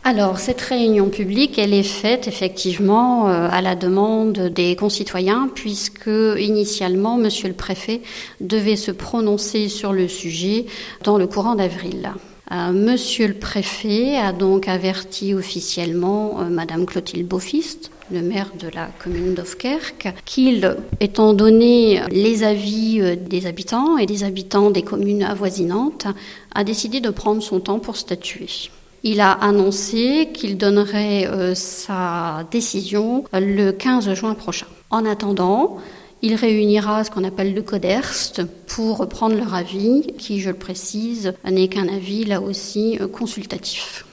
Alors, cette réunion publique, elle est faite effectivement à la demande des concitoyens, puisque initialement, Monsieur le Préfet devait se prononcer sur le sujet dans le courant d'avril. Monsieur le Préfet a donc averti officiellement Madame Clotilde Beaufist, le maire de la commune d'Ofkerk, qu'il, étant donné les avis des habitants et des habitants des communes avoisinantes, a décidé de prendre son temps pour statuer. Il a annoncé qu'il donnerait sa décision le 15 juin prochain. En attendant, il réunira ce qu'on appelle le CODERST pour prendre leur avis, qui, je le précise, n'est qu'un avis là aussi consultatif.